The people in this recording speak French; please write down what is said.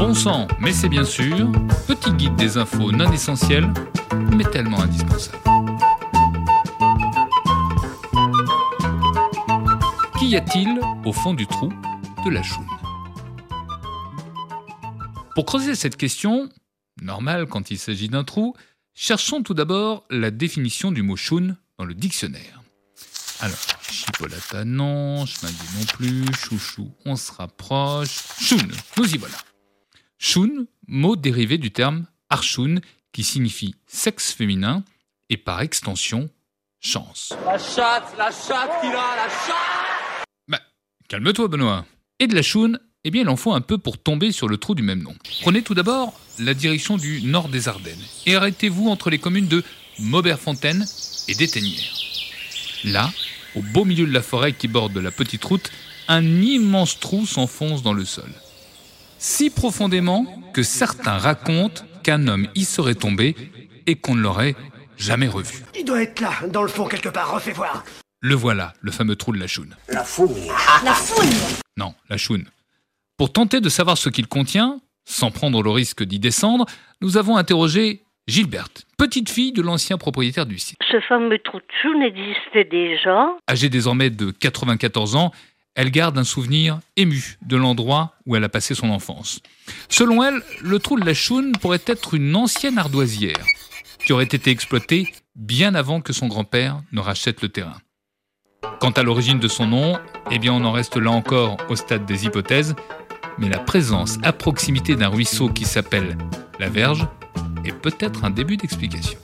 Bon sang, mais c'est bien sûr. Petit guide des infos non essentielles, mais tellement indispensables. Qu'y a-t-il au fond du trou de la choune ? Pour creuser cette question, normale quand il s'agit d'un trou, cherchons tout d'abord la définition du mot choune dans le dictionnaire. Alors, chipolata non, schlinguer non plus, chouchou on se rapproche, choune, nous y voilà. Choune, mot dérivé du terme archoun qui signifie sexe féminin et par extension chance. La chatte qu'il a, la chatte. Calme-toi Benoît. Et de la choune, eh bien il en faut un peu pour tomber sur le trou du même nom. Prenez tout d'abord la direction du nord des Ardennes et arrêtez-vous entre les communes de Maubert-Fontaine et d'Étainières. Là, au beau milieu de la forêt qui borde la petite route, un immense trou s'enfonce dans le sol. Si profondément que certains racontent qu'un homme y serait tombé et qu'on ne l'aurait jamais revu. Il doit être là, dans le fond quelque part, refais voir. Le voilà, le fameux trou de la choune. La foune. La foune. Non, la choune. Pour tenter de savoir ce qu'il contient, sans prendre le risque d'y descendre, nous avons interrogé Gilberte, petite fille de l'ancien propriétaire du site. Ce fameux trou de choune existait déjà. Âgée désormais de 94 ans, elle garde un souvenir ému de l'endroit où elle a passé son enfance. Selon elle, le trou de la choune pourrait être une ancienne ardoisière qui aurait été exploitée bien avant que son grand-père ne rachète le terrain. Quant à l'origine de son nom, eh bien on en reste là encore au stade des hypothèses, mais la présence à proximité d'un ruisseau qui s'appelle la Verge est peut-être un début d'explication.